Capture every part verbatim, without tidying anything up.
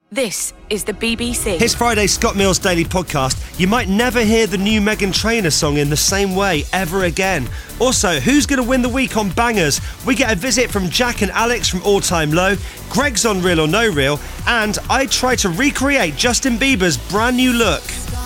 This is the B B C. Here's Friday's Scott Mills Daily Podcast. You might never hear the new Meghan Trainor song in the same way ever again. Also, who's going to win the week on Bangers? We get a visit from Jack and Alex from All Time Low. Greg's on Real or No Real. And I try to recreate Justin Bieber's brand new look.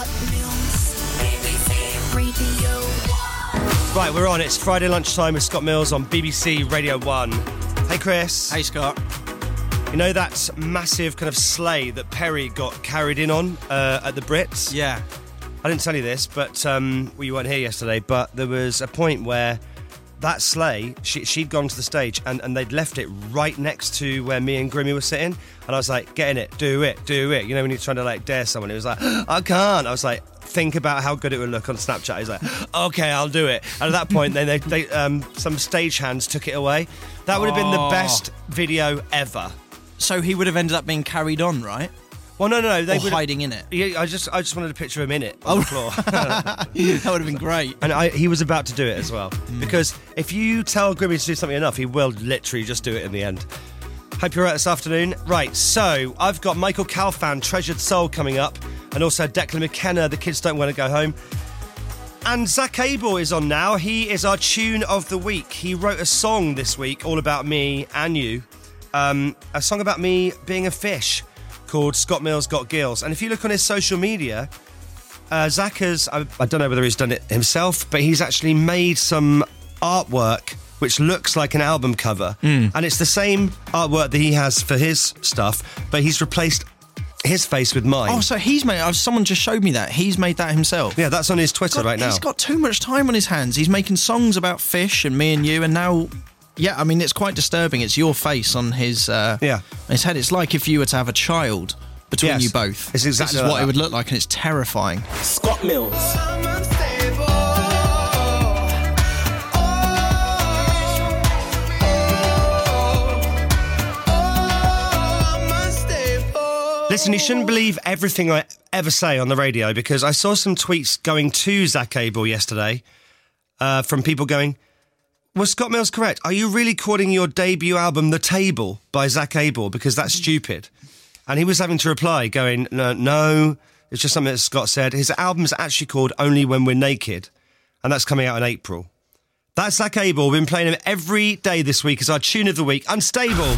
Right, we're on. It's Friday lunchtime with Scott Mills on B B C Radio one. Hey, Chris. Hey, Scott. You know that massive kind of sleigh that Perry got carried in on uh, at the Brits? Yeah. I didn't tell you this, but um, well, you weren't here yesterday, but there was a point where that sleigh, she, she'd gone to the stage and, and they'd left it right next to where me and Grimmy were sitting. And I was like, get in it, do it, do it. You know, when you're trying to like dare someone, it was like, I can't. I was like, think about how good it would look on Snapchat. He's like, okay, I'll do it. And at that point, then they, they um, some stagehands took it away. That would have been the best video ever. So he would have ended up being carried on, right? Well, no, no, no. They or would hiding in it. Yeah, I just, I just wanted to picture him in it on oh. the floor. That would have been great. And I, he was about to do it as well, mm. because if you tell Grimmy to do something enough, he will literally just do it in the end. Hope you're right this afternoon. Right, so I've got Michael Calfan, Treasured Soul, coming up, and also Declan McKenna, The Kids Don't Want to Go Home. And Zach Abel is on now. He is our tune of the week. He wrote a song this week all about me and you. Um, a song about me being a fish called Scott Mills Got Gills. And if you look on his social media, uh, Zach has, I, I don't know whether he's done it himself, but he's actually made some artwork which looks like an album cover. Mm. And it's the same artwork that he has for his stuff, but he's replaced his face with mine. Oh, so he's made... Someone just showed me that. He's made that himself. Yeah, that's on his Twitter God, right now. He's got too much time on his hands. He's making songs about fish and me and you, and now... Yeah, I mean, it's quite disturbing. It's your face on his, uh, yeah. his head. It's like if you were to have a child between yes. you both. It's exactly this is like what that. it would look like, and it's terrifying. Scott Mills. Listen, you shouldn't believe everything I ever say on the radio, because I saw some tweets going to Zach Abel yesterday uh, from people going, was Scott Mills correct? Are you really calling your debut album The Table by Zach Abel? Because that's stupid. And he was having to reply going, no, no, it's just something that Scott said. His album's actually called Only When We're Naked, and that's coming out in April. That's Zach Abel. We've been playing him every day this week as our tune of the week. Unstable.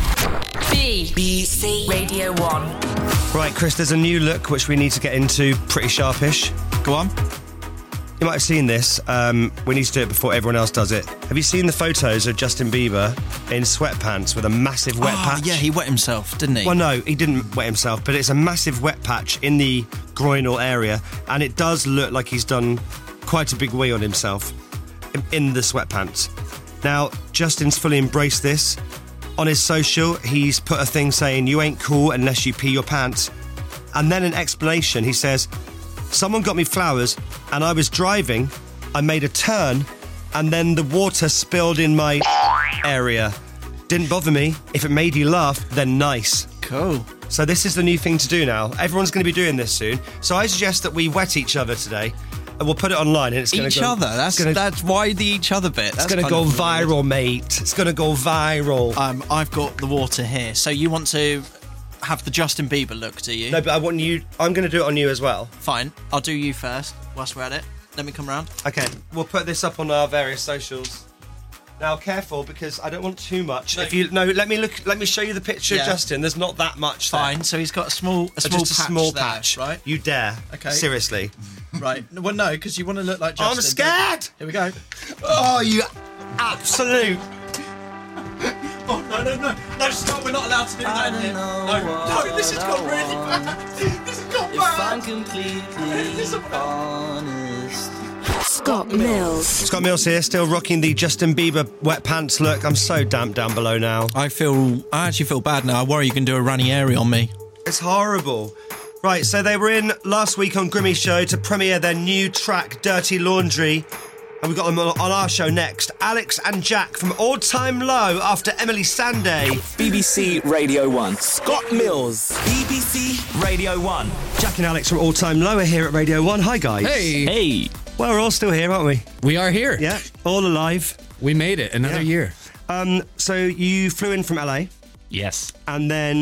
B B C Radio one. Right, Chris, there's a new look which we need to get into, pretty sharpish. Go on. You might have seen this. Um, we need to do it before everyone else does it. Have you seen the photos of Justin Bieber in sweatpants with a massive wet oh, patch? Yeah, he wet himself, didn't he? Well, no, he didn't wet himself, but it's a massive wet patch in the groinal area, and it does look like he's done quite a big wee on himself in, in the sweatpants. Now, Justin's fully embraced this. On his social, he's put a thing saying, you ain't cool unless you pee your pants. And then an explanation, he says, someone got me flowers and I was driving, I made a turn and then the water spilled in my area. Didn't bother me. If it made you laugh, then nice. Cool. So this is the new thing to do now. Everyone's going to be doing this soon. So I suggest that we wet each other today and we'll put it online. And it's going to Each go, other? That's gonna, that's why the each other bit. It's That's going to go viral, weird. mate. It's going to go viral. Um, I've got the water here. So you want to have the Justin Bieber look, do you? No, but I want you... I'm going to do it on you as well. Fine. I'll do you first whilst we're at it. Let me come round. Okay, we'll put this up on our various socials. Now, careful, because I don't want too much. No. If you no, let me look. Let me show you the picture, Yeah. of Justin. There's not that much there. Fine. So he's got a small, a small Just a patch small there, patch, right? You dare? Okay. Seriously. Right. Well, no, because you want to look like Justin. I'm scared. Here we go. Oh, you absolute. Oh, no, no, no. No, stop. We're not allowed to do that in here. No, no, this has got really bad. This has got bad. If I'm completely honest. Scott Mills. Scott Mills here, still rocking the Justin Bieber wet pants look. I'm so damp down below now. I feel, I actually feel bad now. I worry you can do a Ranieri on me. It's horrible. Right, so they were in last week on Grimmy's show to premiere their new track, Dirty Laundry. And we've got them on our show next. Alex and Jack from All Time Low after Emily Sandé. B B C Radio one. Scott Mills. B B C Radio one. Jack and Alex from All Time Low are here at Radio one. Hi, guys. Hey. Hey. Well, we're all still here, aren't we? We are here. Yeah, all alive. We made it. Another Yeah. year. Um, so you flew in from L A Yes. and then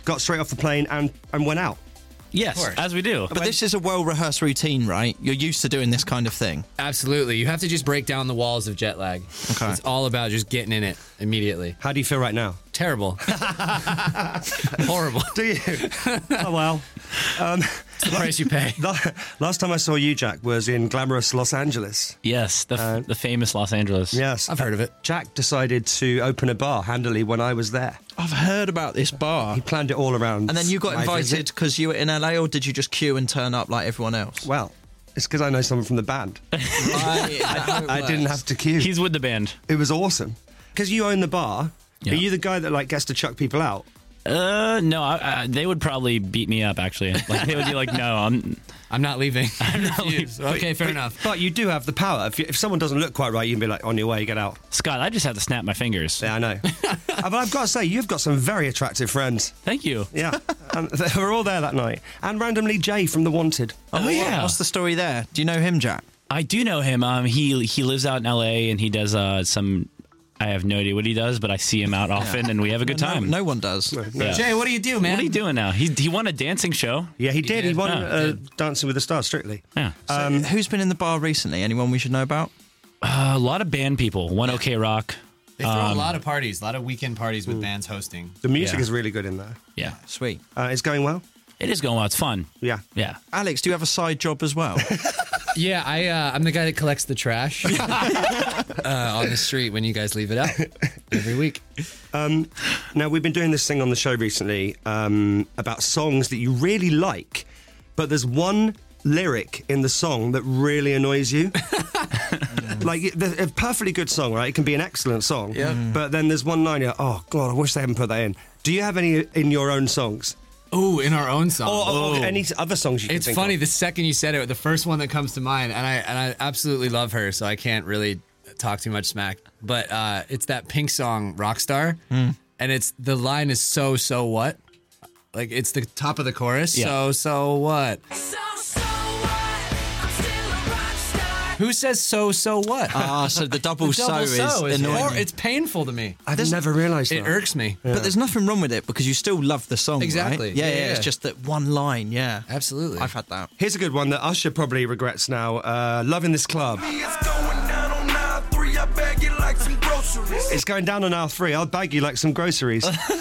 got straight off the plane and, and went out. Yes, as we do. But this is a well-rehearsed routine, right? You're used to doing this kind of thing. Absolutely. You have to just break down the walls of jet lag. Okay. It's all about just getting in it immediately. How do you feel right now? Terrible. Horrible. Do you? Oh, well. Um, It's the price you pay. Last time I saw you, Jack, was in glamorous Los Angeles. Yes, the, f- Uh, the famous Los Angeles. Yes. I've heard of it. Jack decided to open a bar handily when I was there. I've heard about this bar. He planned it all around. And then you got my invited visit. because you were in L A, or did you just queue and turn up like everyone else? Well, it's because I know someone from the band. Right, I didn't have to queue. He's with the band. It was awesome. Because you own the bar, Yeah. are you the guy that like gets to chuck people out? Uh, no, I, I, they would probably beat me up, actually. Like, they would be like, no, I'm... I'm not leaving. I'm not leaving. Okay, fair enough. But you do have the power. If, you, if someone doesn't look quite right, you can be like, on your way, get out. Scott, I just have to snap my fingers. Yeah, I know. Uh, but I've got to say, you've got some very attractive friends. Thank you. Yeah. And they were all there that night. And randomly, Jay from The Wanted. Oh, Oh, yeah. What's the story there? Do you know him, Jack? I do know him. Um, he he lives out in L A and he does uh, some... I have no idea what he does, but I see him out often and we have a good No, time. no one does. Yeah. Jay, what do you do, man? What are you doing now? He he won a dancing show. Yeah, he did. He did? won Oh, uh, did. Dancing with the Stars, Strictly. Yeah. So, who's been in the bar recently? Anyone we should know about? Uh, a lot of band people. One OK Rock. They throw a Um, lot of parties, a lot of weekend parties with bands hosting. The music Yeah. is really good in there. Yeah. Sweet. Uh, it's going well? It is going well. It's fun. Yeah. Yeah. Alex, do you have a side job as well? Yeah, I, uh, I'm the guy that collects the trash uh, on the street when you guys leave it out every week. Now, we've been doing this thing on the show recently um, about songs that you really like, but there's one lyric in the song that really annoys you. Like, the- a perfectly good song, right? It can be an excellent song. Yeah. But then there's one line, you're like, oh, God, I wish they hadn't put that in. Do you have any in your own songs? Ooh, in our own song. Or, or any other songs you can It's think funny. of? The second you said it, the first one that comes to mind, and I and I absolutely love her, so I can't really talk too much smack. But uh, it's that Pink song, "Rockstar," and it's the line is so so what, like it's the top of the chorus. Yeah. So so what? Who says so so what? Ah, so the double, The so, double is so is annoying. hor- it's painful to me. I've there's- never realised It that. irks me. But there's nothing wrong with it because you still love the song, Exactly. right? Yeah, Yeah, yeah, yeah. It's just that one line, yeah. Absolutely. I've had that. Here's a good one that Usher probably regrets now. Uh, Loving This Club. It's going down on aisle three. I'll bag you like some groceries.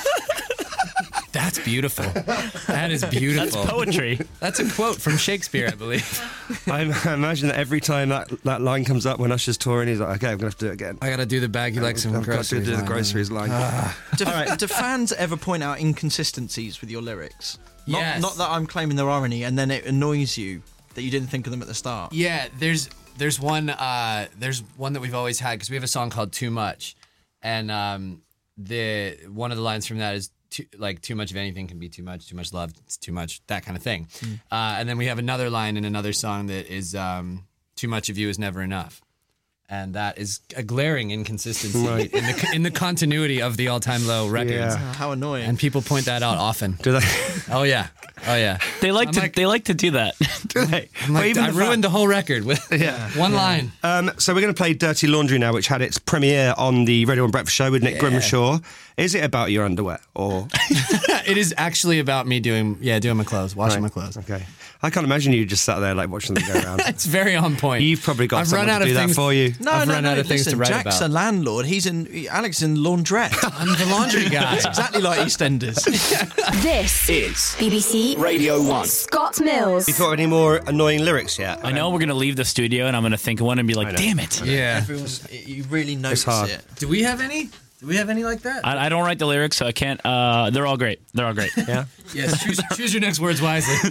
That's beautiful. That is beautiful. That's poetry. That's a quote from Shakespeare, I believe. I, I imagine that every time that, that line comes up when Usher's touring, he's like, okay, I'm going to have to do it again. I gotta do the bag you like some I've got to groceries. do the line. groceries line. Do, do fans ever point out inconsistencies with your lyrics? Not, Yes. not that I'm claiming there are any, and then it annoys you that you didn't think of them at the start. Yeah, there's there's one uh, there's one that we've always had because we have a song called "Too Much," and um, the one of the lines from that is too, like too much of anything can be too much, too much love, it's too much, that kind of thing. Uh, and then we have another line in another song that is um, too much of you is never enough. And that is a glaring inconsistency Right. in the in the continuity of the all-time low records. Yeah. Oh, how annoying. And people point that out often. Do they? Oh yeah, oh yeah. They like I'm to like- they like to do that. Do they? I'm like, Well, even I the ruined fact- the whole record with Yeah. one line. Um, so we're going to play Dirty Laundry now, which had its premiere on the Radio one Breakfast Show with Nick Grimshaw. Is it about your underwear or? It is actually about me doing, yeah, doing my clothes, washing my clothes. Okay. I can't imagine you just sat there like watching them go around. It's very on point. You've probably got I've someone run out to of do that things for you. no, I've no, run no. out of things listen, to write Jack's about. a landlord. He's in Alex in laundrette. I'm the laundry guy. It's exactly like EastEnders. This Is B B C Radio one. Scott Mills. You thought of any more annoying lyrics yet? I know we're going to leave the studio and I'm going to think of one and be like, know. damn it. Yeah. Everyone's, you really notice hard. it. Do we have any? Do we have any like that? I, I don't write the lyrics, so I can't. Uh, they're all great. They're all great. Yeah. Yes. Choose, choose your next words wisely.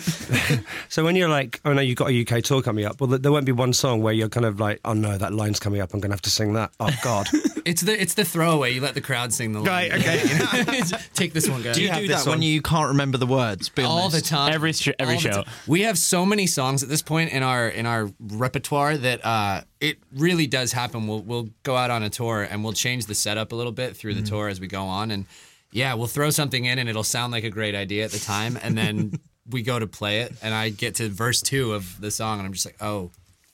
So when you're like, oh no, you've got a U K tour coming up, well, there won't be one song where you're kind of like, oh no, that line's coming up, I'm going to have to sing that. Oh God. It's the it's the throwaway. You let the crowd sing the line. Right, okay. Take this one, guys. Do you have do this that when one? you can't remember the words? Be all the honest. time. Every sh- every All the show. time. We have so many songs at this point in our in our repertoire that uh, it really does happen. We'll we'll go out on a tour and we'll change the setup a little bit through the tour as we go on, and yeah, we'll throw something in and it'll sound like a great idea at the time, and then we go to play it, and I get to verse two of the song, and I'm just like, oh.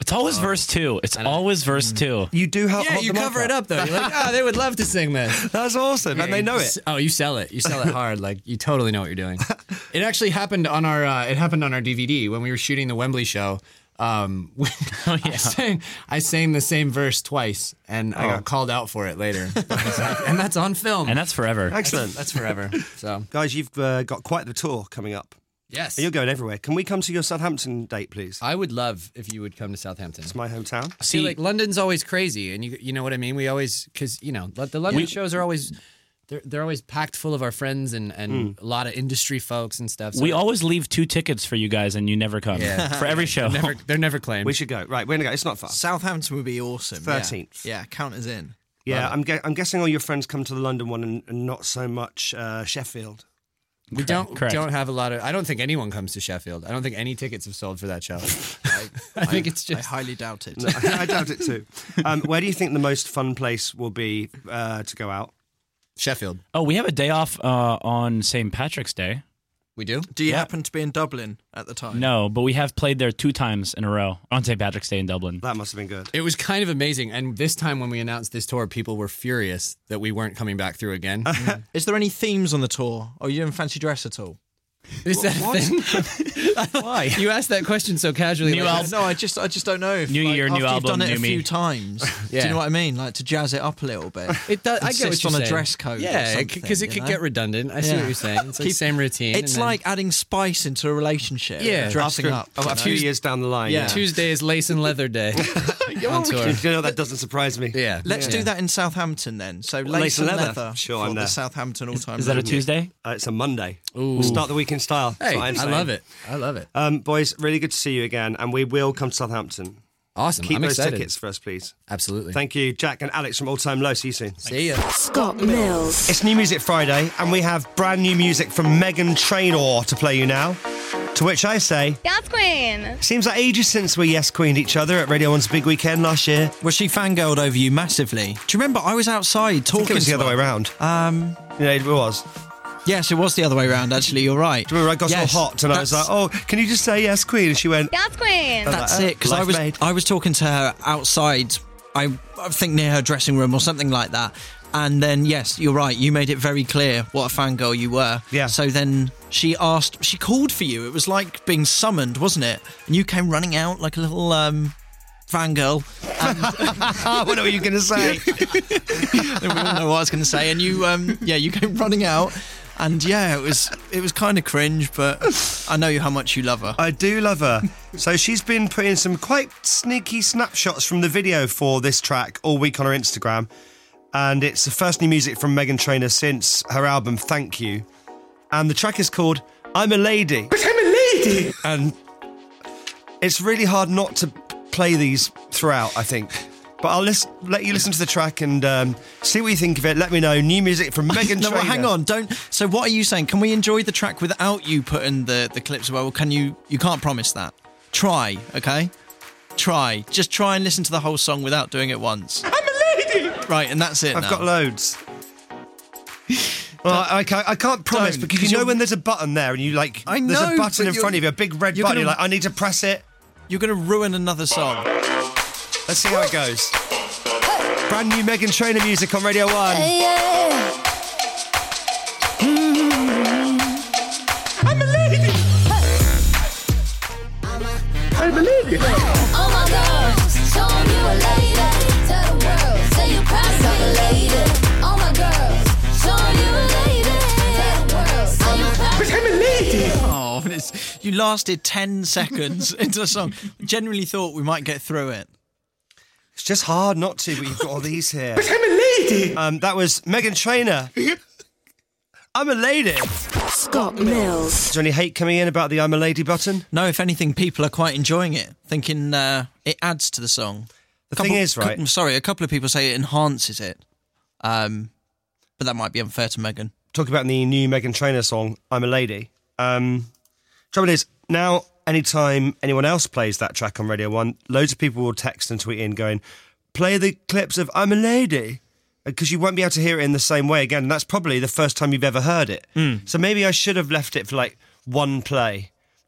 It's always verse two. It's always verse two. You do have Yeah, hold you the mic cover it up though. You're like, oh, they would love to sing this. That's awesome, and they know it. Oh, you sell it. You sell it hard. Like you totally know what you're doing. It actually happened on our. Uh, it happened on our D V D when we were shooting the Wembley show. Um, Oh, yeah. I sang, I sang the same verse twice, and I got called out for it later. And that's on film. And that's forever. Excellent. That's forever. So Guys, you've uh, got quite the tour coming up. yes, You're going everywhere. Can we come to your Southampton date, please? I would love if you would come to Southampton. It's my hometown. See, like London's always crazy, and you you know what I mean. We always because you know the London shows are always they're they're always packed full of our friends and and a lot of industry folks and stuff. So We always leave two tickets for you guys, and you never come. Yeah. For every show. they're never they're never claimed. We should go. Right, we're going to go. It's not far. Southampton would be awesome. yeah. thirteenth. Yeah, count us in. Yeah, I'm, gue- I'm guessing all your friends come to the London one and, and not so much uh, Sheffield. we don't correct. don't have a lot of. I don't think anyone comes to Sheffield. I don't think any tickets have sold for that show. I, I think it's I just. highly doubt it. No, I doubt it too. Um, where do you think the most fun place will be uh, to go out? Sheffield. Oh, we have a day off uh, on Saint Patrick's Day. We do. Do you Yeah. happen to be in Dublin at the time? No, but we have played there two times in a row on Saint Patrick's Day in Dublin. That must have been good. It was kind of amazing, and this time when we announced this tour, people were furious that we weren't coming back through again. Is there any themes on the tour? Or you in fancy dress at all? Is that a thing? Why? You asked that question so casually. New like, album. No, I just I just don't know. If, New like, year, after new you've album, done it new a me. few times. Do Yeah. you know what I mean? Like to jazz it up a little bit. It does. I get what Insist you're on a saying. dress code or Yeah, something, because it you could know? get redundant. I see Yeah. what you're saying. It's like Keep- same routine. It's and then like adding spice into a relationship. Yeah. dressing After- up. oh, you a know? few years down the line. Yeah. Yeah. Tuesday is lace and leather day on tour. You know, that doesn't surprise me. Yeah, Let's yeah. do that in Southampton then. So lace, Lace and and leather. leather. Sure, for I'm the there. Southampton all-time. Is that a record. Tuesday? Uh, it's a Monday. Ooh. We'll start the week in style. That's Hey, what I'm I saying. love it. I love it. Um, boys, really good to see you again, and we will come to Southampton. Awesome. Keep I'm those excited. tickets for us, please. Absolutely. Thank you, Jack and Alex from All Time Low. See you soon. See ya. Scott Mills. It's New Music Friday, and we have brand new music from Megan Trainor to play you now. To which I say, Yes, Queen. seems like ages since we yes queened each other at Radio One's Big Weekend last year. Was she fangirled over you massively? Do you remember I was outside I talking think it was the to other way her? around. Um, You know, it was. yes, it was the other way around. Actually, you're right. Do you remember I got Yes, so hot and I was like, that's- oh, can you just say yes, Queen? And she went, Yes, Queen. That's like, uh, it. Because I life was made. I was talking to her outside. I, I think near her dressing room or something like that. And then yes, you're right. You made it very clear what a fangirl you were. Yeah. So then she asked. She called for you. It was like being summoned, wasn't it? And you came running out like a little um, fangirl. oh, what are you going to say? And we all know what I was going to say. And you, um, yeah, you came running out. And yeah, it was it was kind of cringe, but I know how much you love her. I do love her. So she's been putting some quite sneaky snapshots from the video for this track all week on her Instagram. And it's the first new music from Megan Trainor since her album Thank You. And the track is called I'm a Lady. But I'm a lady! And it's really hard not to play these throughout, I think. But I'll lis- let you listen to the track and um, see what you think of it. Let me know. New music from Megan No, Trainor. well, hang on. Don't. So, what are you saying? Can we enjoy the track without you putting the, the clips away? Well, can you? You can't promise that. Try, okay? Try. Just try and listen to the whole song without doing it once. I'm a lady. Right, and that's it. I've now. got loads. Well, I, I, can't, I can't promise Don't, because 'cause you know you're- when there's a button there and you like, I there's know, a button but in you're- front of you, a big red you're button. gonna- You're like, I need to press it. You're going to ruin another song. Let's see how it goes. Brand new Megan Trainor music on Radio One. Oh my girls, show 'em you a lady. Tell the world, say you're proud to be a lady. Oh my girls, show 'em you a lady. Tell the world, say you're proud to be a lady. Oh, and it's, you lasted ten seconds into the song. Genuinely thought we might get through it. It's just hard not to, but you've got all these here. But I'm a lady. Um, that was Megan Trainor. I'm a lady. Scott Mills. Is there any hate coming in about the I'm a lady button? No, if anything, people are quite enjoying it, thinking uh, it adds to the song. The Couple- thing is, right? cou- sorry, a couple of people say it enhances it. Um, but that might be unfair to Megan. Talking about the new Megan Trainor song, I'm a Lady. Um, trouble is, now, anytime anyone else plays that track on Radio one, loads of people will text and tweet in going, play the clips of I'm a Lady. Because you won't be able to hear it in the same way again. And that's probably the first time you've ever heard it. Mm. So maybe I should have left it for like one play.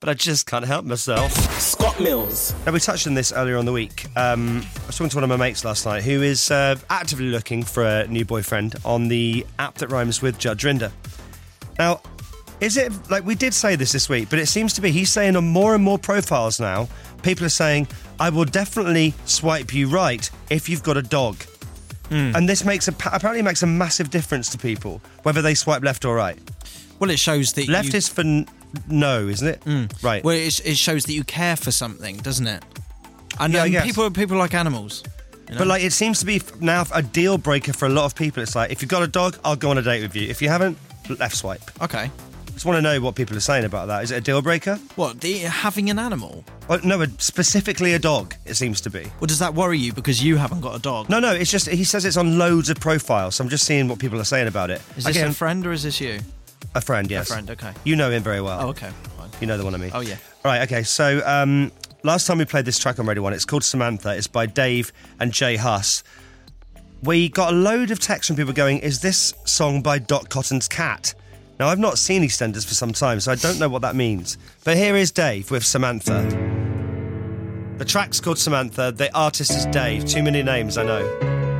but I just can't help myself. Scott Mills. Now, we touched on this earlier on the week. Um, I was talking to one of my mates last night who is uh, actively looking for a new boyfriend on the app that rhymes with Judge Rinder. Now, is it, like, we did say this this week, but it seems to be he's saying on more and more profiles now, people are saying, I will definitely swipe you right if you've got a dog. Mm. And this makes a, apparently makes a massive difference to people, whether they swipe left or right. Well, it shows that Left you... is for n- no, isn't it? Mm. Right. Well, it, it shows that you care for something, doesn't it? And Yeah, I um, guess. people people like animals. You know? But, like, it seems to be now a deal breaker for a lot of people. It's like, if you've got a dog, I'll go on a date with you. If you haven't, left swipe. Okay. Just want to know what people are saying about that. Is it a deal breaker? What, the, having an animal? Oh, no, a- specifically a dog, it seems to be. Well, does that worry you because you haven't got a dog? No, no, it's just, he says it's on loads of profiles, so I'm just seeing what people are saying about it. Is this Again, a friend or is this you? a friend, yes. A friend, okay. You know him very well. Oh, okay. Fine. You know the one I mean. Oh, yeah. Right, okay, so um, last time we played this track on Radio one, it's called Samantha. It's by Dave and Jay Huss. We got a load of texts from people going, is this song by Dot Cotton's Cat? Now, I've not seen EastEnders for some time, so I don't know what that means. But here is Dave with Samantha. The track's called Samantha. The artist is Dave. Too many names, I know.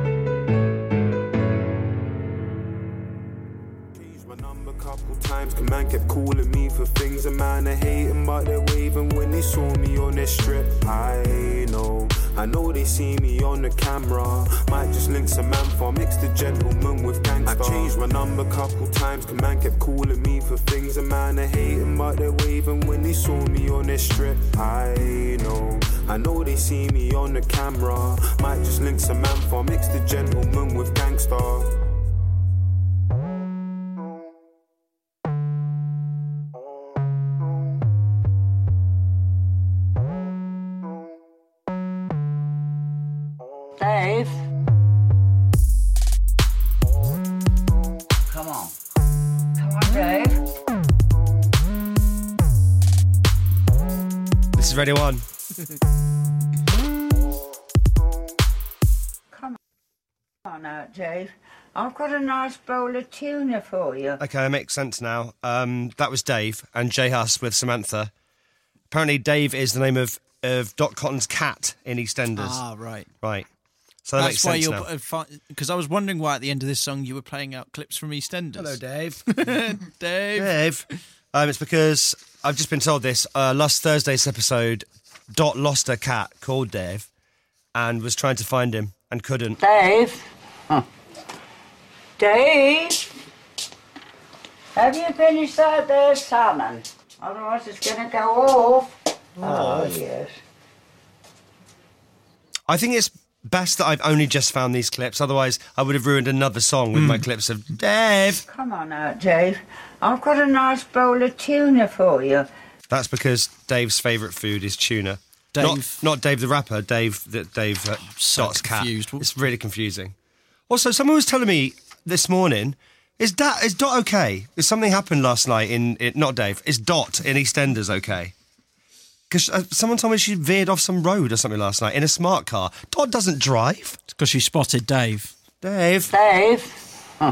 Changed my number couple times, 'cause man kept calling me for things. A man I hating, but they're waving when they saw me on this strip. I know, I know they see me on the camera. Might just link Samantha, mix the gentleman with gangster. I've changed my number couple times, 'cause man kept calling me for things. A man I hating, but they're waving when they saw me on this strip. I know, I know they see me on the camera. Might just link Samantha, mix the gentleman with gangster. Dave? Come on. Come on, Dave. This is Radio one. Come on out, Dave. I've got a nice bowl of tuna for you. Okay, that makes sense now. Um, that was Dave and Jay Huss with Samantha. Apparently Dave is the name of, of Dot Cotton's cat in EastEnders. Ah, right. Right. So that That's makes why sense you're now. because I was wondering why at the end of this song you were playing out clips from EastEnders. Hello, Dave. Dave. Dave. Um, it's because I've just been told this. Uh, last Thursday's episode, Dot lost a cat called Dave and was trying to find him and couldn't. Dave? Huh. Dave? Have you finished that there salmon? Otherwise it's going to go off. Oh, yes. I think it's best that I've only just found these clips. Otherwise, I would have ruined another song with Hmm. my clips of Dave. Come on out, Dave. I've got a nice bowl of tuna for you. That's because Dave's favourite food is tuna. Dave- Not, not Dave the rapper, Dave the Dave uh, so Dot's cat. confused. It's really confusing. Also, someone was telling me this morning, is Dot, is Dot okay? Is something happened last night in, in not Dave, is Dot in EastEnders okay? Because uh, someone told me she veered off some road or something last night in a smart car. Dot doesn't drive. It's because you spotted Dave. Dave. Dave? Huh.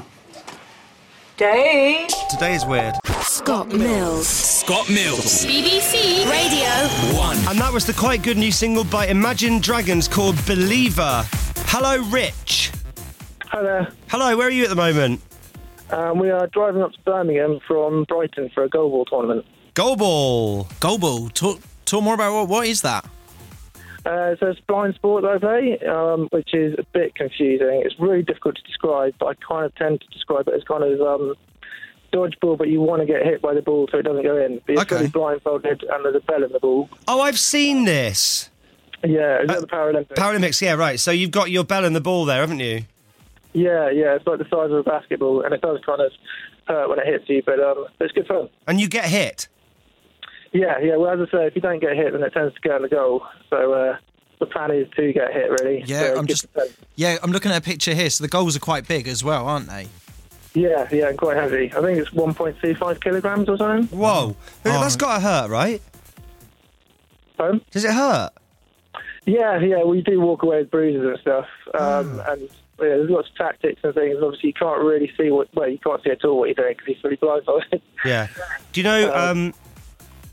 Dave? Today is weird. Scott Mills. Scott Mills. B B C Radio One. And that was the quite good new single by Imagine Dragons called Believer. Hello, Rich. Hi there. Hello, where are you at the moment? Um, we are driving up to Birmingham from Brighton for a goalball tournament. Goalball. Goalball. Talk, talk more about what, what is that? Uh, so it's a blind sport that I play, um, which is a bit confusing. It's really difficult to describe, but I kind of tend to describe it as kind of um, dodgeball, but you want to get hit by the ball so it doesn't go in. But you're Okay. fully blindfolded and there's a bell in the ball. Oh, I've seen this. Yeah, it's Uh, at the Paralympics. Paralympics, yeah, right. So you've got your bell and the ball there, haven't you? yeah, yeah, it's like the size of a basketball, and it does kind of hurt when it hits you, but um, it's good fun. And you get hit. Yeah, yeah. Well, as I say, if you don't get hit, then it tends to go in the goal. So uh, the plan is to get hit, really. Yeah, So I'm good just. defense. Yeah, I'm looking at a picture here. So the goals are quite big as well, aren't they? Yeah, yeah, and quite heavy. I think it's one point two five kilograms or something. Whoa. That's Oh. got to hurt, right? Pardon? Does it hurt? Yeah, yeah. We do walk away with bruises and stuff, um, Oh. and yeah, there's lots of tactics and things. Obviously, you can't really see what. Well, you can't see at all what you're doing because he's fully blindfolded. Yeah. Do you know, um,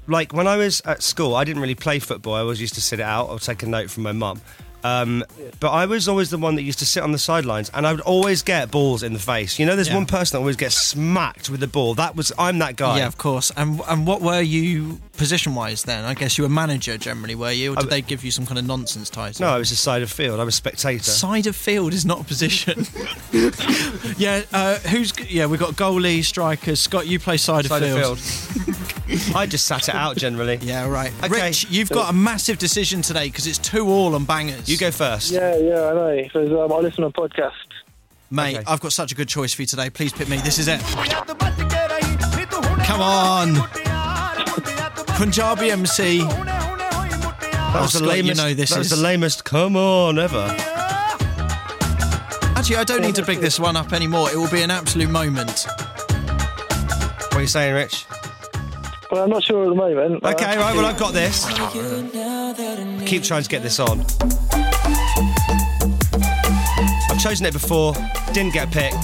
like when I was at school, I didn't really play football. I always used to sit it out or take a note from my mum. Um, but I was always the one that used to sit on the sidelines, and I would always get balls in the face. You know, there's Yeah. one person that always gets smacked with the ball. That was I'm that guy. Yeah, of course. And and what were you position-wise then? I guess you were manager generally, were you? Or did I- they give you some kind of nonsense title? No, I was a side of field. I was a spectator. Side of field is not a position. yeah, uh, who's... Yeah, we've got goalie, strikers. Scott, you play side, Side of of field. field. I just sat it out generally. Yeah, right. Okay. Rich, you've got a massive decision today because it's two all on bangers. You go first. Yeah, yeah, I know. Because um, I listen on podcasts. Mate, Okay. I've got such a good choice for you today. Please pick me. This is it. Come on. Punjabi M C. That was the Scott, lamest. you know this that was is- the lamest. Come on, ever. Actually, I don't need to big this one up anymore. It will be an absolute moment. What are you saying, Rich? Well, I'm not sure at the moment. Uh, Okay, right. Well, I've got this. Keep trying to get this on. I've chosen it before. Didn't get picked.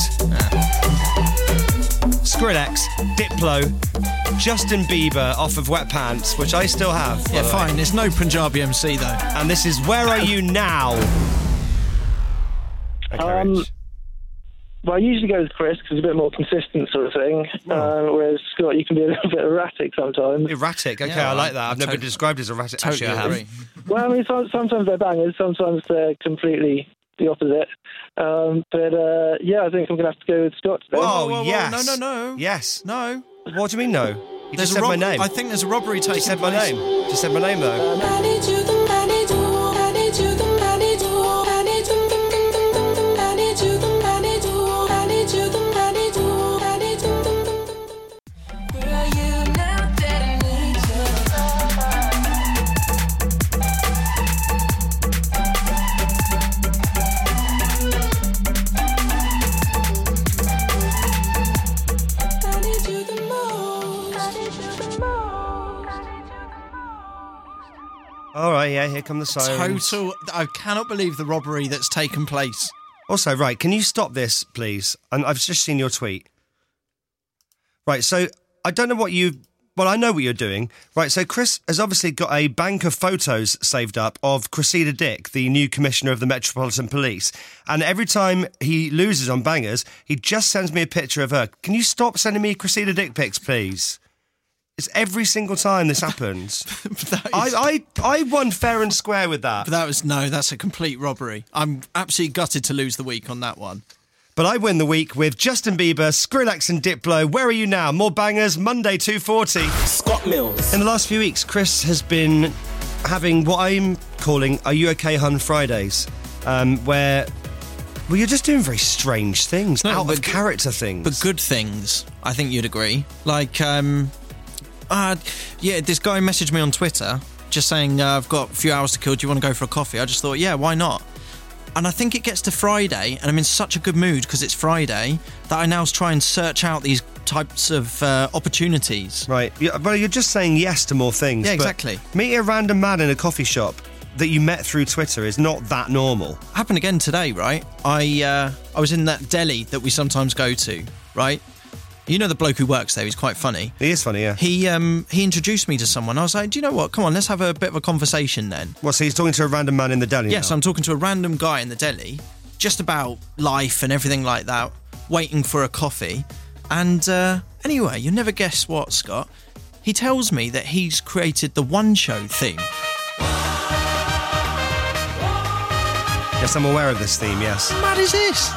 Skrillex, Diplo, Justin Bieber off of Wet Pants, which I still have. by Yeah, the way. fine. There's no Punjabi M C, though. And this is Where Are You Now? Okay, Um, Rich. Well, I usually go with Chris because it's a bit more consistent sort of thing. Uh, whereas Scott, you can be a little bit erratic sometimes. Erratic. Okay, Yeah, I like I- that. I've I never tot- been described as erratic. Totally Actually, I have. agree. Well, I mean, so, sometimes they're bangers, sometimes they're completely the opposite. Um, but uh, yeah, I think I'm going to have to go with Scott today. Oh, Whoa, whoa, whoa, yes. no, no, no. Yes. No. What do you mean, no? You There's just a said my rob- name. I think there's a robbery taking Just said my place. name. Just said my name, though. I need you, the I need you, I need you, the I need you, I need you, the I need you, the I need you, I need you, the I need you, I need you, the Where are you now that I need you? I need you the most. I need you the most. All right, yeah, here come the sirens. Total. I cannot believe the robbery that's taken place. Also, right, can you stop this, please? And I've just seen your tweet. Right, so I don't know what you... Well, I know what you're doing. Right, so Chris has obviously got a bank of photos saved up of Cressida Dick, the new commissioner of the Metropolitan Police. And every time he loses on bangers, he just sends me a picture of her. Can you stop sending me Cressida Dick pics, please? It's every single time this happens. That is- I, I, I won fair and square with that. But that was no, that's a complete robbery. I'm absolutely gutted to lose the week on that one. But I win the week with Justin Bieber, Skrillex and Diplo. Where are you now? More bangers, Monday two forty. Scott Mills. In the last few weeks, Chris has been having what I'm calling Are You OK Hun Fridays, um, where, well, you're just doing very strange things, No, out but of good- character things. But good things, I think you'd agree. Like, um, uh, yeah, this guy messaged me on Twitter just saying, uh, I've got a few hours to kill. Do you want to go for a coffee? I just thought, yeah, why not? And I think it gets to Friday, and I'm in such a good mood because it's Friday that I now try and search out these types of uh, opportunities. Right, yeah, but you're just saying yes to more things. Yeah, but exactly. Meeting a random man in a coffee shop that you met through Twitter is not that normal. Happened again today, right? I uh, I was in that deli that we sometimes go to, right? You know the bloke who works there, he's quite funny. He is funny, yeah. He um he introduced me to someone. I was like, do you know what? Come on, let's have a bit of a conversation then. What, so he's talking to a random man in the deli Yes, now? I'm talking to a random guy in the deli, just about life and everything like that, waiting for a coffee. And uh, anyway, you'll never guess what, Scott. He tells me that he's created the One Show theme. Yes, I'm aware of this theme, yes. How mad is this?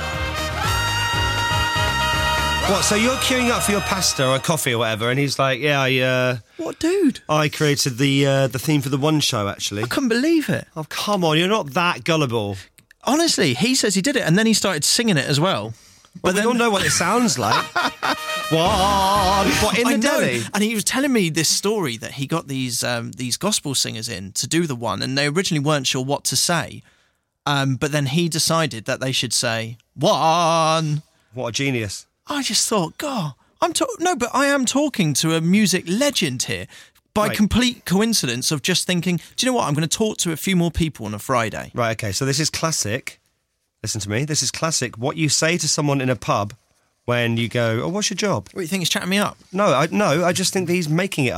What, so you're queuing up for your pasta or coffee or whatever, and he's like, yeah, I, uh, What dude? I created the uh, the theme for the One Show, actually. I couldn't believe it. Oh, come on, you're not that gullible. Honestly, he says he did it, and then he started singing it as well. But we all know what it sounds like. What? What, in I the know. deli? And he was telling me this story that he got these um, these gospel singers in to do the one, and they originally weren't sure what to say. Um, but then he decided that they should say one. What a genius. I just thought, God, I'm ta- no, but I am talking to a music legend here by Right. complete coincidence of just thinking, do you know what? I'm going to talk to a few more people on a Friday. Right, okay, so this is classic. Listen to me. This is classic. What you say to someone in a pub when you go, oh, what's your job? What do you think? He's chatting me up? No, I, no, I just think that he's making it up.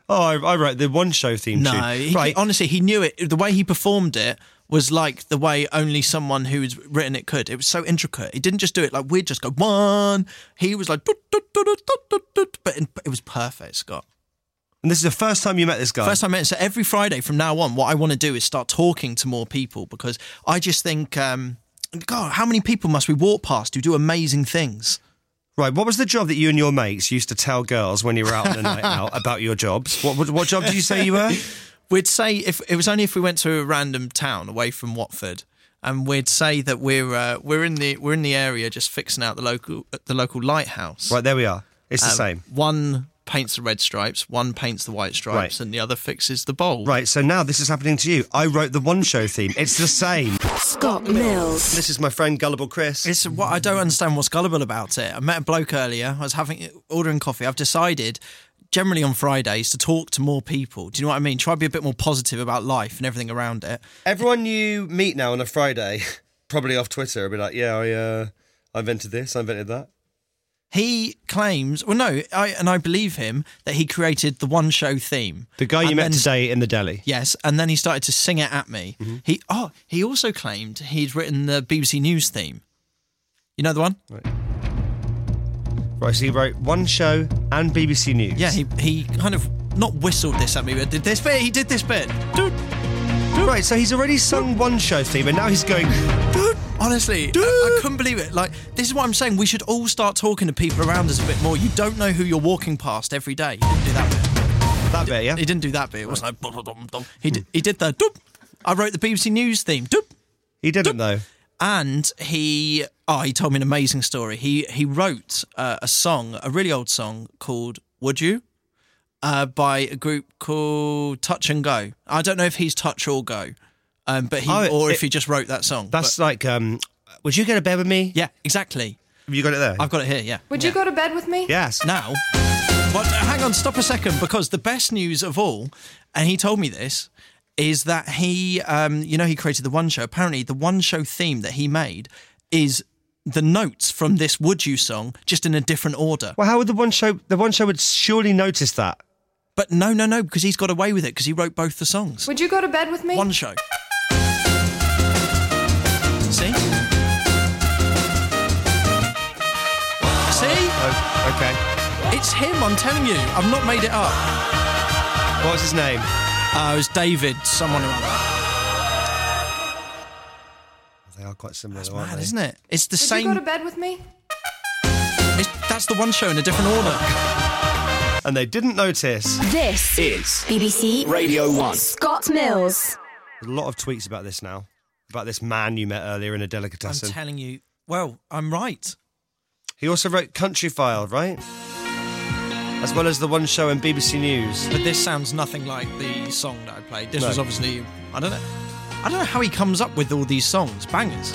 Oh, I, I wrote the One Show theme No, tune. he, right. honestly, he knew it. The way he performed it was like the way only someone who's written it could. It was so intricate. He didn't just do it like we'd just go one. He was like, doot, doot, doot, doot, doot, doot, but it was perfect, Scott. And this is the first time you met this guy? First time I met him. So every Friday from now on, what I want to do is start talking to more people because I just think, um, God, how many people must we walk past who do amazing things? Right, what was the job that you and your mates used to tell girls when you were out on a night out about your jobs? What, what what job did you say you were? We'd say if it was only if we went to a random town away from Watford, and we'd say that we're uh, we're in the we're in the area just fixing out the local the local lighthouse. Right, there we are. It's the Um, same. One paints the red stripes, one paints the white stripes, Right. and the other fixes the bowl. Right, so now this is happening to you. I wrote the One Show theme. It's the same. Scott Mills. This is my friend Gullible Chris. It's what I don't understand what's gullible about it. I met a bloke earlier. I was having ordering coffee. I've decided, generally on Fridays, to talk to more people. Do you know what I mean? Try to be a bit more positive about life and everything around it. Everyone you meet now on a Friday, probably off Twitter, will be like, yeah, I, uh, I invented this, I invented that. He claims, well, no, I, and I believe him, that he created the One Show theme. The guy you And met then- today in the deli. Yes, and then he started to sing it at me. Mm-hmm. He oh, he also claimed he'd written the B B C News theme. You know the one? Right. Right, so he wrote One Show and B B C News. Yeah, he he kind of not whistled this at me, but did this bit. He did this bit. Dude, Right, so he's already sung One Show theme and now he's going, dude. Honestly, I, I couldn't believe it. Like, this is what I'm saying. We should all start talking to people around us a bit more. You don't know who you're walking past every day. He didn't do that bit. that bit, yeah? He didn't do that bit. It was like, dum, dum, dum. He did, he did the, doop. I wrote the B B C News theme. Doop. He didn't, though. And he, oh, he told me an amazing story. He he wrote uh, a song, a really old song called "Would You," uh, by a group called Touch and Go. I don't know if he's Touch or Go, um, but he Oh, or it- if he just wrote that song. That's But- like, um, would you go to bed with me? yeah, exactly. Have you got it there? I've got it here. Yeah. Would you go to bed with me? Yes. Now, but hang on, stop a second, because the best news of all, and he told me this, is that he, um, you know, he created the One Show. Apparently, the One Show theme that he made is the notes from this Would You song, just in a different order. Well, how would the One Show, the One Show would surely notice that. But no, no, no, because he's got away with it, because he wrote both the songs. Would you go to bed with me? One Show. See? See? Oh, okay. It's him, I'm telling you. I've not made it up. What was his name? Uh, it was David, someone or other. They are quite similar, That's though, aren't mad, they? isn't it? It's the Would same. you go to bed with me? It's, that's the One Show in a different order. And they didn't notice. This Is B B C Radio one. Scott Mills. There's a lot of tweets about this now. About this man you met earlier in a I'm delicatessen. telling you. Well, I'm right. He also wrote Country File, right? As well as the One Show and B B C News. But this sounds nothing like the song that I played. This No. was obviously, I don't know. I don't know how he comes up with all these songs. Bangers.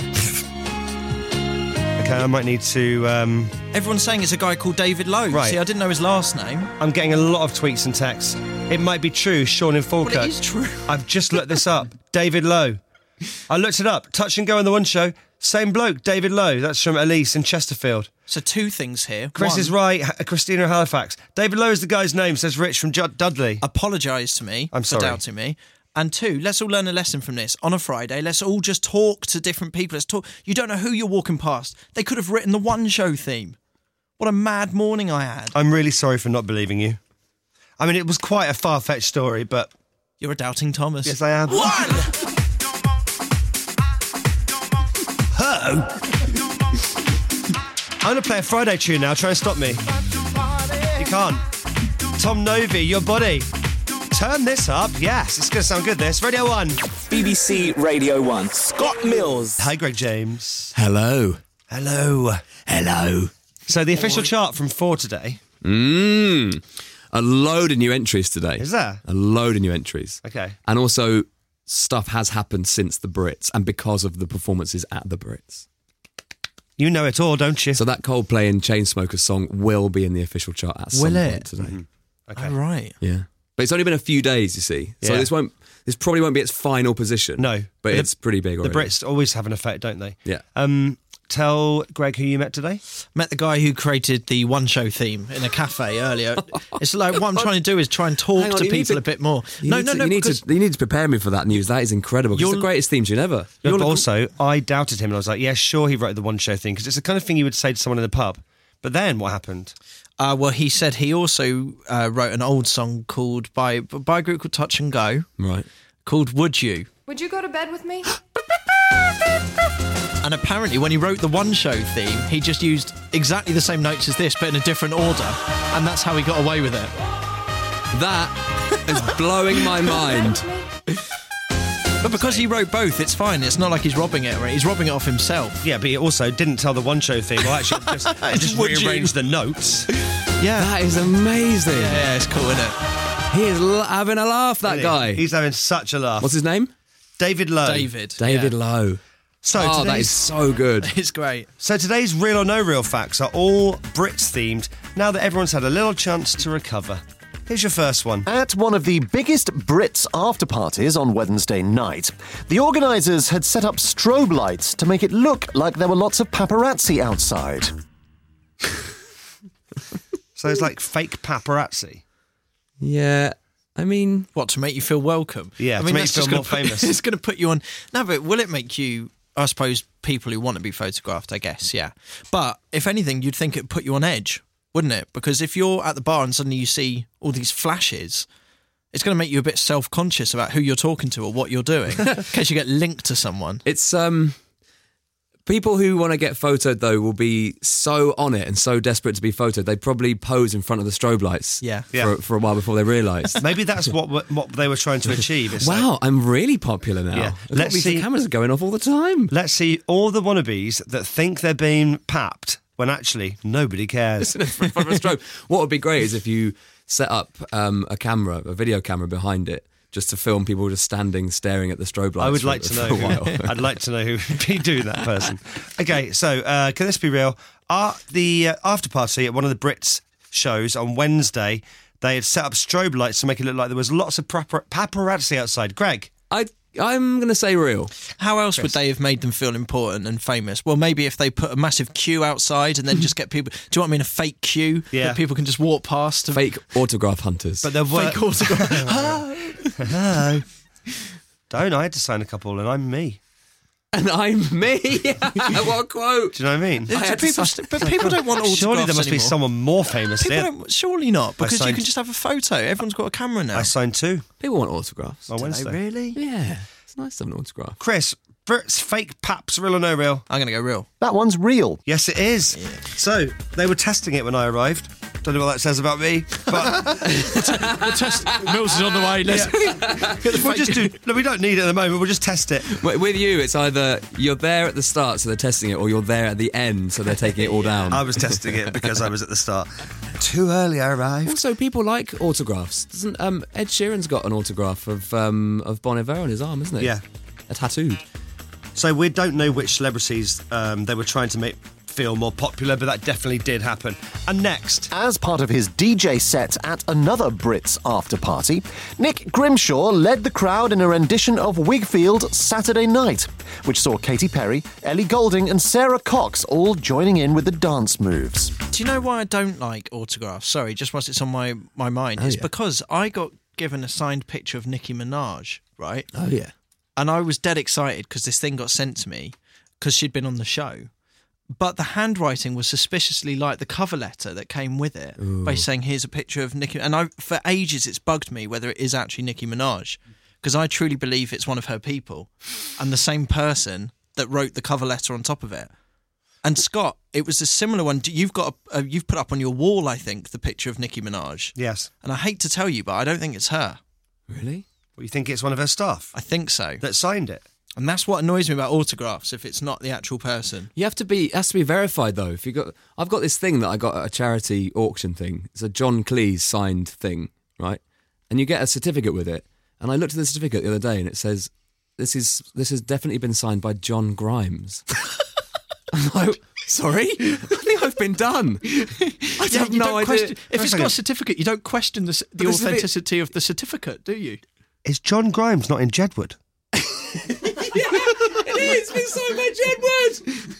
Okay, I might need to... Um, Everyone's saying it's a guy called David Lowe. Right. See, I didn't know his last name. I'm getting a lot of tweets and texts. It might be true, Sean in Falkirk. Well, it is true. I've just looked this up. David Lowe. I looked it up. Touch and Go on the One Show. Same bloke, David Lowe. That's from Elise in Chesterfield. So two things here. Chris One, is right. H- Christina Halifax. David Lowe is the guy's name, says Rich from Judd Dudley. Apologise to me I'm for sorry. doubting me. And two, let's all learn a lesson from this. On a Friday, let's all just talk to different people. Let's talk. You don't know who you're walking past. They could have written the One Show theme. What a mad morning I had. I'm really sorry for not believing you. I mean, it was quite a far-fetched story, but... You're a doubting Thomas. Yes, I am. One! I'm going to play a Friday tune now. Try and stop me. You can't. Tom Novi, Your Body. Turn this up. Yes, it's going to sound good, this. Radio one. B B C Radio one. Scott Mills. Hi, Greg James. Hello. Hello. Hello. So the official chart from four today. Mmm. A load of new entries today. Is there? A load of new entries. Okay. And also, stuff has happened since the Brits and because of the performances at the Brits. You know it all, don't you? So that Coldplay and Chainsmokers song will be in the official chart at some Will point it? today. Mm-hmm. Okay. All right. Yeah. But it's only been a few days, you see. So Yeah. this won't. This probably won't be its final position. No. But The- it's pretty big The already. Brits always have an effect, don't they? Yeah. Um, tell Greg who you met today. Met the guy who created the One Show theme in a cafe earlier. It's like what I'm trying to do is try and talk Hang on, to you need people to- a bit more. You No, need no, to- no. You need, because to, you need to prepare me for that news. That is incredible. 'Cause It's the You're- greatest theme tune ever. Yeah, You're but the- also, I doubted him and I was like, yeah, sure, he wrote the One Show thing because it's the kind of thing you would say to someone in the pub. But then what happened? Uh, well, he said he also uh, wrote an old song called by by a group called Touch and Go, Right. called Would You? Would you go to bed with me? And apparently, when he wrote the One Show theme, he just used exactly the same notes as this, but in a different order, and that's how he got away with it. That is blowing my mind. But because he wrote both, it's fine. It's not like he's robbing it, right? He's robbing it off himself. Yeah, but he also didn't tell the One Show thing. Well, actually, just, I just Would you? rearranged the notes. Yeah. That is amazing. Yeah, yeah, it's cool, isn't it? He is l- having a laugh, that Really? guy. He's having such a laugh. What's his name? David Lowe. David. David yeah. Lowe. So Oh, that today's- is so good. It's great. So today's real or no real facts are all Brits themed now that everyone's had a little chance to recover. Here's your first one. At one of the biggest Brits after parties on Wednesday night, the organisers had set up strobe lights to make it look like there were lots of paparazzi outside. So it's like fake paparazzi. Yeah, I mean... What, to make you feel welcome? Yeah, I to mean, make that's you just feel more gonna put- famous. It's going to put you on... No, but will it make you, I suppose, people who want to be photographed, I guess, yeah. But, if anything, you'd think it'd put you on edge, wouldn't it? Because if you're at the bar and suddenly you see all these flashes, it's going to make you a bit self-conscious about who you're talking to or what you're doing, in case you get linked to someone. It's... um. People who want to get photoed, though, will be so on it and so desperate to be photoed, they probably pose in front of the strobe lights Yeah. for, Yeah. for a while before they realise. Maybe that's what what they were trying to achieve. It's Wow, like, I'm really popular now. Yeah. Look, Let's these see- cameras are going off all the time. let's see all the wannabes that think they're being papped when actually nobody cares. in front of a strobe. What would be great is if you set up um, a camera, a video camera behind it, just to film people just standing, staring at the strobe lights. I would for- like to for know. a while. Who, I'd like to know who would be doing that person. Okay, so uh, can this be real? Are the uh, after party at one of the Brits shows on Wednesday, they had set up strobe lights to make it look like there was lots of papar- paparazzi outside. Greg, I, I'm going to say real. How else would they have made them feel important and famous? Well, maybe if they put a massive queue outside and then just get people... Do you know what I mean? A fake queue Yeah. that people can just walk past. To Fake autograph hunters. but there were fake autograph. Hello. Don't I had to sign a couple, and I'm me. and I'm me. What a quote. Do you know what I mean? I had to people, sign- but people don't want autographs Surely there must be anymore. someone more famous. People there. don't, surely not, because you signed- can just have a photo. Everyone's got a camera now. I signed two People want autographs. on Wednesday. Really? Yeah, it's nice to have an autograph. Chris, Brits fake paps, real or no real? I'm going to go real. That one's real. Yes, it is. So they were testing it when I arrived. Don't know what that says about me, but Mills is on the way. Let's we'll just do. No, we don't need it at the moment. We'll just test it. Wi- With you, it's either you're there at the start, so they're testing it, or you're there at the end, so they're taking it all down. I was testing it because I was at the start. Too early, I arrived. Also, people like autographs. Doesn't um, Ed Sheeran's got an autograph of um, of Bon Iver on his arm, isn't it? Yeah. A tattooed. So we don't know which celebrities um, they were trying to make feel more popular, but that definitely did happen. And next, As part of his D J set at another Brits after party, Nick Grimshaw led the crowd in a rendition of Wigfield Saturday Night, which saw Katy Perry, Ellie Goulding and Sarah Cox all joining in with the dance moves. Do you know why I don't like autographs? Sorry, just whilst it's on my, my mind. Oh, it's yeah. because I got given a signed picture of Nicki Minaj, right? Oh, yeah. And I was dead excited because this thing got sent to me because she'd been on the show. But the handwriting was suspiciously like the cover letter that came with it, by saying, here's a picture of Nicki. And I, for ages, it's bugged me whether it is actually Nicki Minaj, because I truly believe it's one of her people and the same person that wrote the cover letter on top of it. And Scott, it was a similar one. You've got a, uh, you've put up on your wall, I think, the picture of Nicki Minaj. yes. And I hate to tell you, but I don't think it's her. Really? Well, you think it's one of her staff I think so. that signed it? And that's what annoys me about autographs, if it's not the actual person. You have to be. It has to be verified though. If you got, I've got this thing that I got at a charity auction thing. It's a John Cleese signed thing, right? And you get a certificate with it. And I looked at the certificate the other day, and it says, "This is this has definitely been signed by John Grimes." I'm like, sorry, I think I've been done. I Yeah, have you no don't idea. question, if Wait a it's got second. a certificate, you don't question the, the this is a bit- authenticity of the certificate, do you? Is John Grimes not in Jedward? It is. It's been signed by Jedward.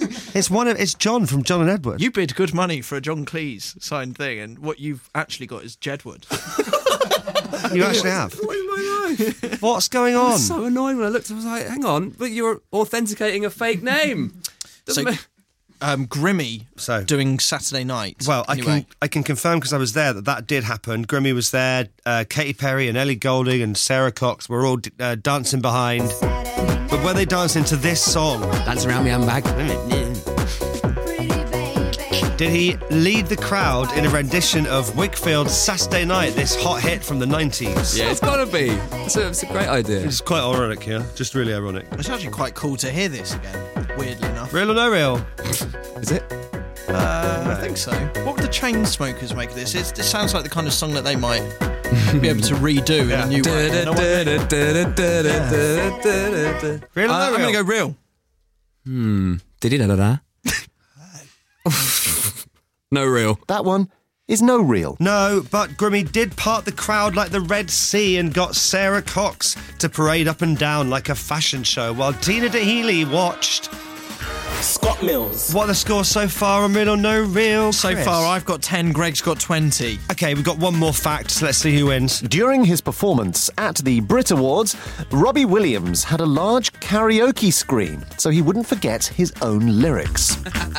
It's one of it's John from John and Edward. You bid good money for a John Cleese signed thing, and what you've actually got is Jedward. You actually have. What is my life? What's going I on? was so annoyed when I looked. I was like, "Hang on, but you're authenticating a fake name." Doesn't So- ma- Um, Grimmy So doing Saturday Night. Well, I anyway. can I can confirm because I was there that that did happen. Grimmy was there. Uh, Katy Perry and Ellie Goulding and Sarah Cox were all uh, dancing behind. But were they dancing to this song? Dance around me handbag. Did he lead the crowd in a rendition of Wigfield's Saturday Night, this hot hit from the nineties? Yeah, it's gotta be. It's a, it's a great idea. It's quite ironic here. Just really ironic. It's actually quite cool to hear this again, weirdly enough. Real or no real? Is it? Uh, I think so. What would the Chainsmokers make of this? It's, this sounds like the kind of song that they might be able to redo in a new way. You know what I mean? Real or Uh, no I'm real? going to go real. Hmm. Did he da da da? No real. That one is no real. No, but Grimmy did part the crowd like the Red Sea and got Sarah Cox to parade up and down like a fashion show while Tina DeHealy watched. Scott Mills. What are the scores so far on real or no real? So Chris? far, I've got ten, Greg's got twenty. Okay, we've got one more fact, so let's see who wins. During his performance at the Brit Awards, Robbie Williams had a large karaoke screen so he wouldn't forget his own lyrics.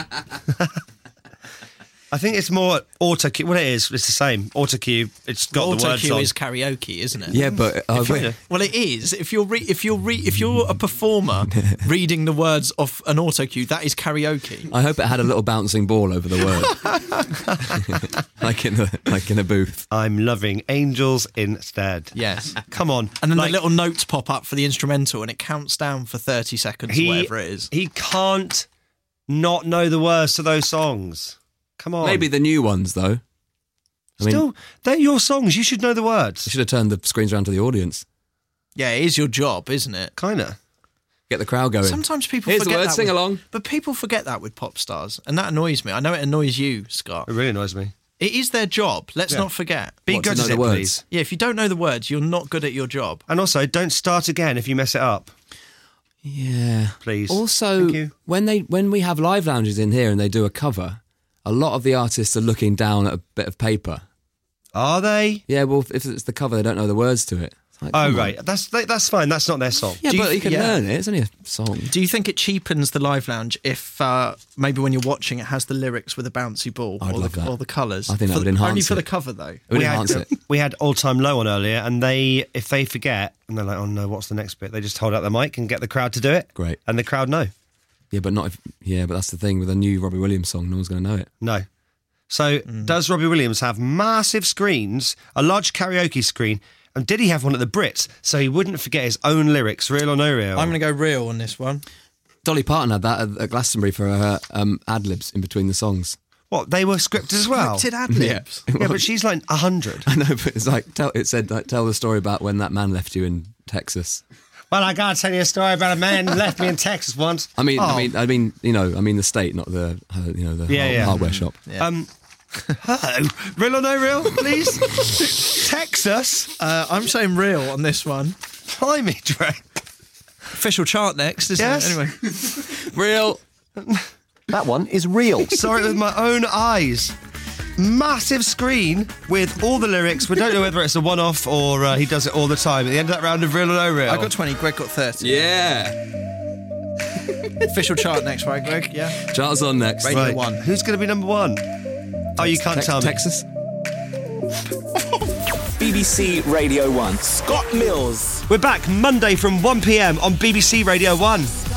I think it's more auto cue. Well, it is. It's the same. Auto cue. It's got the Auto words cue on. is karaoke, isn't it? Yeah, but uh, wait. Well, it is. If you're re- if you're re- if you're a performer reading the words off an auto cue, that is karaoke. I hope it had a little bouncing ball over the word, like in the like in a booth. I'm loving angels instead. Yes. Come on. And then Like, the little notes pop up for the instrumental, and it counts down for thirty seconds, he, or whatever it is. He can't not know the words to those songs. Come on. Maybe the new ones though. I mean, Still, they're your songs. You should know the words. I should have turned the screens around to the audience. Yeah, it is your job, isn't it? Kinda. Get the crowd going. Sometimes people Here's the forget word, that sing with- along. But people forget that with pop stars, and that annoys me. I know it annoys you, Scott. It really annoys me. It is their job. Let's Yeah. not forget. Be What, to good know at the it, words? please. Yeah, if you don't know the words, you're not good at your job. And also, don't start again if you mess it up. Yeah. Please. Also, Thank you. when they when we have live lounges in here and they do a cover, a lot of the artists are looking down at a bit of paper. Are they? Yeah, well, if it's the cover, they don't know the words to it. It's like, Oh, come on. right. That's that's fine. That's not their song. Yeah, Do you but you, th- can yeah. learn it. It's only a song. Do you think it cheapens the live lounge if uh, maybe when you're watching it has the lyrics with a bouncy ball I'd or, love the, that. or the colours? I think that For- would enhance Only for it. the cover, though. It would we enhance had, it. we had All Time Low on earlier, and they, if they forget, and they're like, oh no, what's the next bit? They just hold out the mic and get the crowd to do it. Great. And the crowd know. Yeah, but not if. Yeah, but that's the thing with a new Robbie Williams song. No one's going to know it. No. So, does Robbie Williams have massive screens, a large karaoke screen, and did he have one at the Brits so he wouldn't forget his own lyrics, real or no real? I'm going to go real on this one. Dolly Parton had that at, at Glastonbury for her um, ad libs in between the songs. What, they were scripted as well? Scripted ad-libs. Yeah, but she's like a hundred. I know, but it's like tell, it said like tell the story about when that man left you in Texas. Well, I gotta tell you a story about a man who left me in Texas once. I mean, Oh. I mean, I mean, you know, I mean the state, not the uh, you know the Yeah, har- yeah. hardware shop. Yeah. Um, hello, real or no real, please? Texas? Uh, I'm saying real on this one. Blimey, Drake. Official chart next, isn't Yes. it? Anyway. Real. That one is real. Saw it with my own eyes. Massive screen with all the lyrics. We don't know whether it's a one-off or uh, he does it all the time. At the end of that round of real or no real. I got twenty, Greg got thirty. Yeah. Official chart next, right, Greg? Yeah. Charts on next. Radio Right. one. Who's going to be number one? Oh, you can't Tex- tell me. Texas. B B C Radio one. Scott Mills. We're back Monday from one p m on B B C Radio one.